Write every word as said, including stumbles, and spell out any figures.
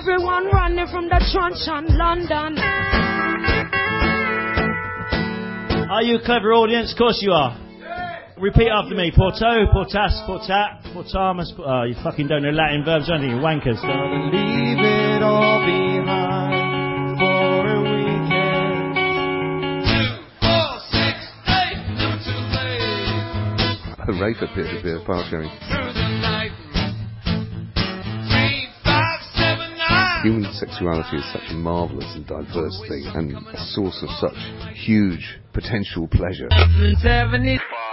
everyone running from the trench on London. Are you a clever audience? Of course you are. Repeat after me. Porto, portas, portat, portamus. Oh, you fucking don't know Latin verbs or anything, you wankers. Gotta leave it all behind for a weekend. Two, four, six, eight, never too late. A rave appears to be a fast going. Human sexuality is such a marvellous and diverse thing, and a source of such huge potential pleasure. seventy-five